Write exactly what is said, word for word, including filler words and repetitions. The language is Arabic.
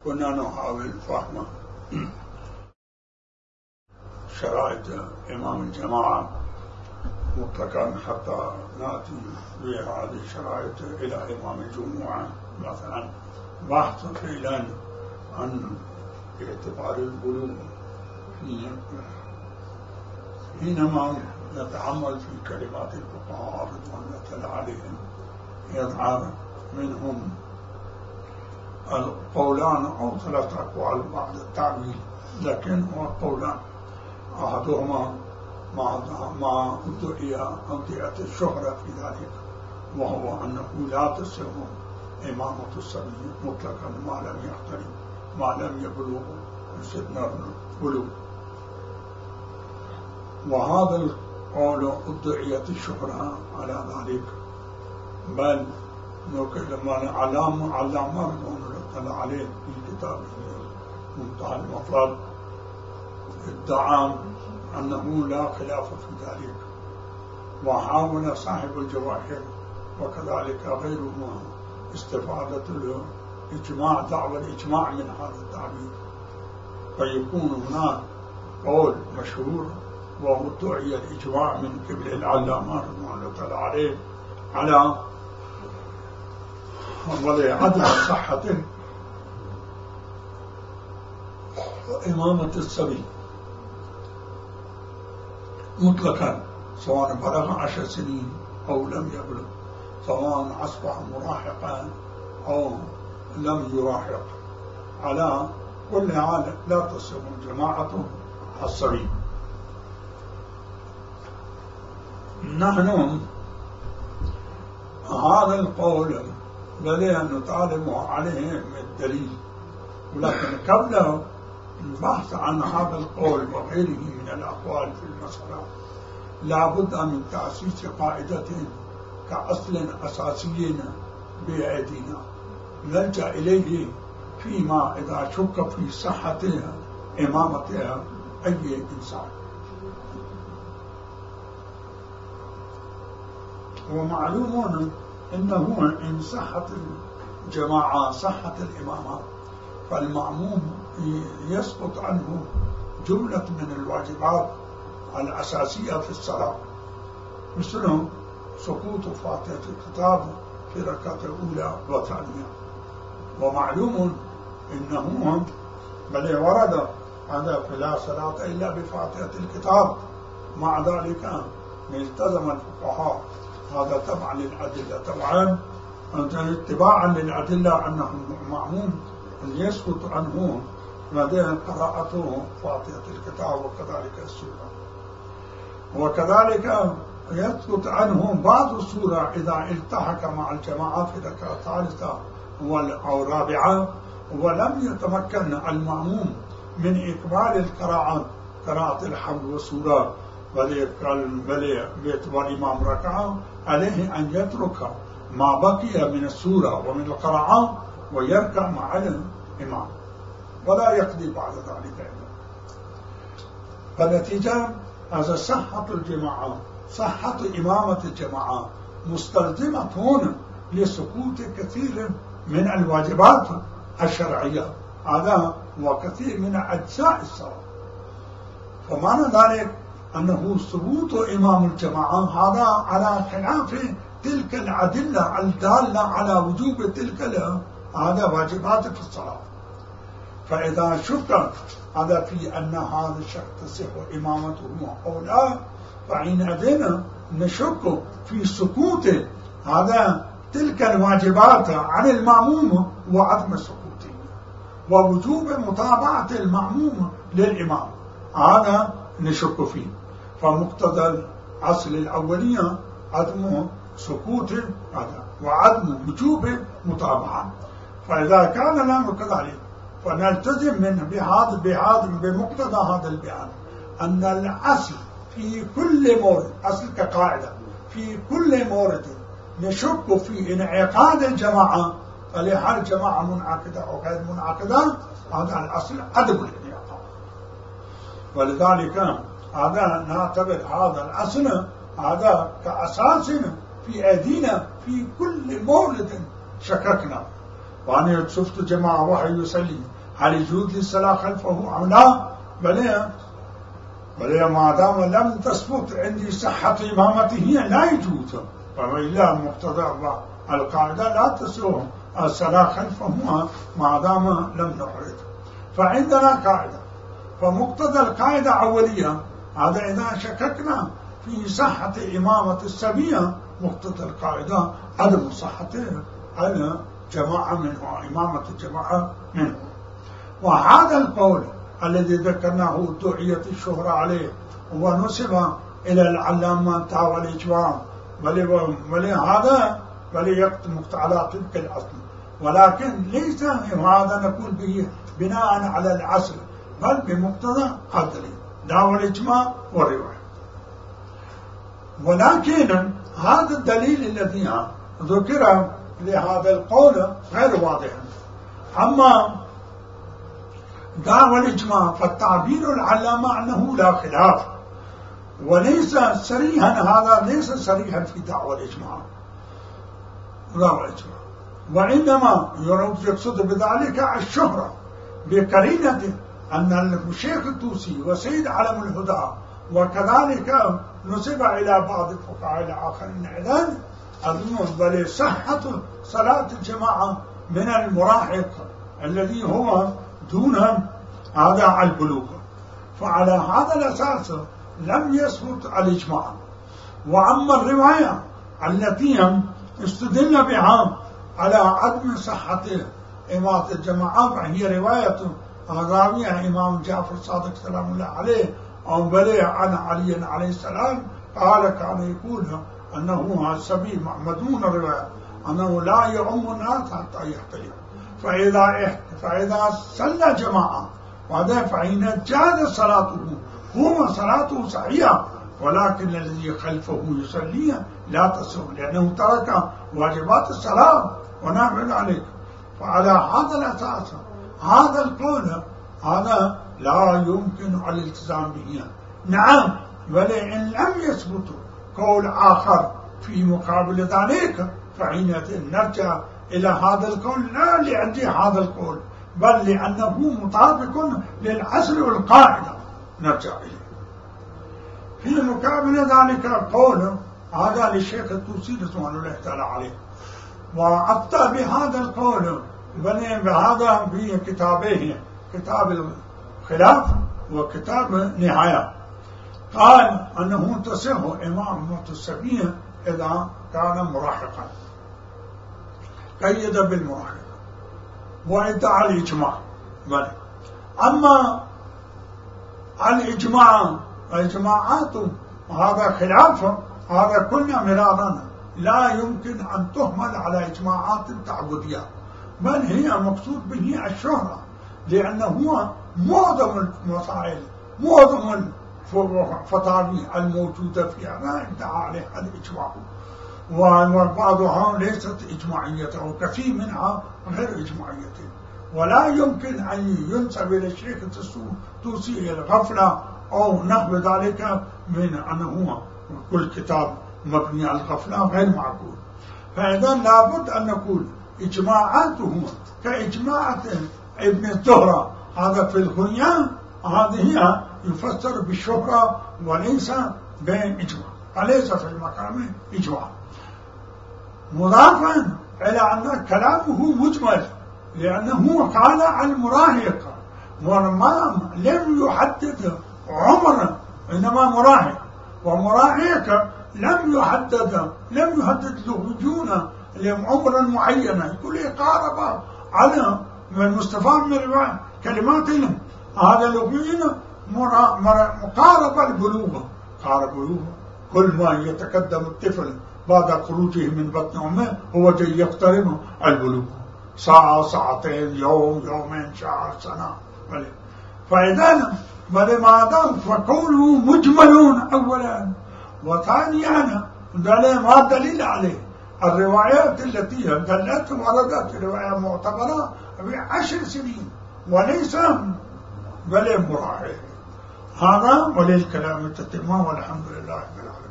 كنا نحاول فهم شرائط إمام الجماعة مطلقا حتى نأتي بهذه الشرائط إلى إمام الجمعة، مثلا بحث فعلا عن اعتبار البلوغ حينما نتأمل في كلمات الفقهاء رضوان الله تعالى عليهم يظهر منهم القولان أو ثلاثة أقوال بعد التعويل، لكن هو قولان. أحدهما ما ادعي ادعيت الشهرة في ذلك، وهو أنه لا تصح إمامة الصبي مطلقا ما لم يحترم ما لم يبلغ سن البلوغ، وهذا القول ادعيت الشهرة على ذلك، بل لما علام علامة رضوان الله عليه في كتابه منتهى المطلب ادعى أنه لا خلاف في ذلك، وحاول صاحب الجواهر وكذلك غيرهما استفادة الإجماع، دعوى الإجماع من هذا التعبير، فيكون هناك قول مشهور ومدعي الإجماع من قبل العلامة رضوان الله تعالى عليه على عدم صحة إمامة الصبي مطلقا، سواء بلغ عشر سنين أو لم يبلغ، سواء أصبح مراهقا أو لم يراهق، على كل حال لا تصح جماعة الصبي. نحن هذا القول لدينا نطالب عليه من الدليل، ولكن قبل البحث عن هذا القول وغيره من الأقوال في المسألة لا بد من تأسيس قاعدة كأصل أساسي بأيدينا نلجأ إليه فيما إذا شك في صحة إمامة أي إنسان. ومعلوم أنه إن صحت الجماعة صحة الإمامة فالمأموم يسقط عنه جملة من الواجبات الأساسية في الصلاة، مثل سقوط فاتحة الكتاب في ركعة الأولى والثانية. ومعلوم أنه بل ورد هذا فلا صلاة إلا بفاتحة الكتاب، مع ذلك التزم الفقهاء هذا تبعا للأدلة، طبعا اتباعا للأدلة أنه معموم أن يسقط عنه لديه قراءته فاتحة الكتاب وكذلك السورة، وكذلك يسقط عنه بعض السورة إذا التحق مع الجماعة في ركعة ثالثة أو رابعة ولم يتمكن المأموم من إقبال القراءة قراءة الحمد والسورة، بل باعتبار إمام ركعة عليه أن يترك ما بقي من السورة ومن القراءة ويركع مع الإمام ولا يقضي بعد ذلك. فالنتيجة هذا صحة الجماعة صحة إمامة الجماعة مستلزمة هنا لسقوط كثير من الواجبات الشرعية، هذا وكثير من أجزاء الصلاة. فمعنى ذلك أنه ثبوت إمام الجماعة هذا على خلاف تلك الأدلة الدالة على وجوب تلك هذا واجبات في الصلاة. فإذا شك هذا في أن هذا الشخص تصح إمامته أو لا، فحينئذ نشك في سقوط هذا تلك الواجبات عن المأموم وعدم سقوطه، ووجوب متابعة المأموم للإمام هذا نشك فيه. فمقتضى الأصل الأولية عدم سقوط هذا وعدم وجوب متابعة. فإذا كان الأمر كذلك فنلتزم منه بهذا بهذا بمقتضى هذا البيان أن الأصل في كل مورد، أصل كقاعدة في كل مورد نشك في انعقاد الجماعة، فلهل جماعة منعقدة أو غير منعقدة، هذا الأصل عدم الانعقاد. ولذلك هذا نعتبر هذا الأصل هذا كأساس في أيدينا في كل مورد شككنا. وأنا شفت جماعة واحد يصلي هل يجوز للصلاة خلفه أم لا؟ بل بل ما دام لم تثبت عندي صحة إمامته لا يجوز، وإلا مقتضى القاعدة لا تصح الصلاة خلفه ما دام لم نحرد. فعندنا قاعدة، فمقتضى القاعدة أولية، هذا إذا شككنا في صحة إمامة السبية مقتضى القاعدة عدم صحته على جماعة منه، إمامة الجماعة منه. وهذا القول الذي ذكرناه دعية الشهرة عليه ونسب إلى العلامة تاوى الإجماع، بل هذا بل يقتمك على تلك الأصل، ولكن ليس هذا نقول به بناء على العصر، بل بمقتضى الدليل دعوى الإجماع والرواية. ولكن هذا الدليل الذي ذكر لهذا القول غير واضح. أما دعوى الإجماع فالتعبير العلامة أنه لا خلاف، وليس صريحا، هذا ليس صريحا في دعوى الإجماع دعوى الإجماع، وإنما يقصد بذلك الشهرة بقرينة أن الشيخ الطوسي وسيد علم الهدى وكذلك نسب إلى بعض الفقهاء الآخرين إذن أظن بل صحة صلاة الجماعة من المراهق الذي هو دون هذا البلوغ. فعلى هذا الأساس لم يثبت الإجماع. وأما الرواية التي استدل بها على عدم صحة إمامة الجماعة فهي رواية راويها إمام جعفر الصادق سلام الله عليه أو بلي عن علي عليه السلام قال كان يقول أنه السبي مدون الرواية أنه لا يعم الناس حتى يحتلم، فإذا فإذا صلى جماعة وهذا فإن جاز صلاته هو صلاته صحيحة، ولكن الذي خلفه يصلي لا تصح لأنه ترك واجبات الصلاة ونعمل عليه. فعلى هذا الأساس هذا القول هذا لا يمكن الالتزام به. نعم، بل إن لم يثبت قول آخر في مقابل ذلك فحينئذ نرجع إلى هذا القول، لا لأجل هذا القول بل لأنه مطابق للعصر والقاعدة نرجع إليه. في مقابل ذلك قول هذا للشيخ الطوسي رضوان الله تعالى عليه، وأفتى بهذا القول بني بهذا في كتابه، كتاب الخلاف وكتاب نهاية، قال أنه تصح إمامة السبية إذا كان مراهقا، قيد بالمراهقة وادعى الإجماع. بل أما الإجماع الإجماعات هذا خلاف، هذا كنا مرارا لا يمكن أن تهمل على إجماعات تعبدية، بل هي مقصود به الشهرة، لأنه معظم المسائل معظم الفتاوي الموجودة فيها لا ادعى عليها الإجماع، وبعضها ليست إجماعية وكثير منها غير إجماعية، ولا يمكن أن ينسب إلى الشيخ الطوسي الغفلة أو نحو ذلك من أنه كل كتاب مبني على الغفلة غير معقول. فإذا لابد أن نقول إجماعاته كإجماعة ابن الزهرة هذا في الغنية، هذه يفسر بالشهرة وليس بإجماع، وليس في المقام إجماع، مضافا إلى أن كلامه مجمل لأنه قال عن المراهق وما لم يحدد عمر، إنما مراهق، ومراهق لم يحدد لم يحدد له جونة لعمر معينة، يقول قارب على من مستفاد من كلمات علم هذا لبين مقارب البلوغ، قارب البلوغ كل ما يتقدم الطفل بعد خروجه من بطن أمه هو جاي يقترب البلوغ، ساعة ساعتين يوم يومين شهر سنة. فإذا ولماذا فقوله مجملون أولا، وثانيا ما دليل عليه الروايات التي دلت وردت رواية معتبرة بعشر سنين وليس بل مراعي. هذا وللكلام التتمة والحمد لله رب العالمين.